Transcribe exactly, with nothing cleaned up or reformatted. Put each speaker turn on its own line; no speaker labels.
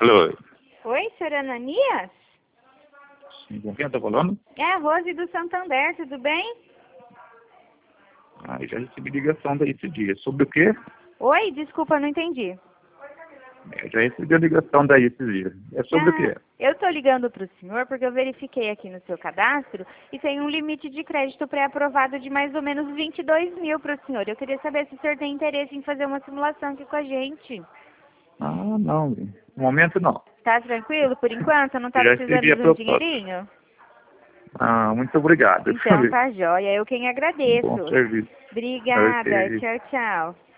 Alô?
Oi, senhor Ananias?
Sim, com quem eu tô falando?
É a Rose do Santander, tudo bem?
Ah, eu já recebi ligação daí esse dia. Sobre o quê?
Oi, desculpa, não entendi.
Eu já recebi a ligação daí esse dia. É sobre o
Ah,
quê?
eu estou ligando para o senhor porque eu verifiquei aqui no seu cadastro e tem um limite de crédito pré-aprovado de mais ou menos vinte e dois mil para o senhor. Eu queria saber se o senhor tem interesse em fazer uma simulação aqui com a gente.
Ah, não. No momento não.
Tá tranquilo por enquanto? Não tá
Eu já
precisando
recebi a
de um
proposta.
dinheirinho?
Ah, muito obrigado.
Então tá jóia, eu quem
Bom
agradeço.
serviço.
Obrigada,
Ok.
tchau, tchau.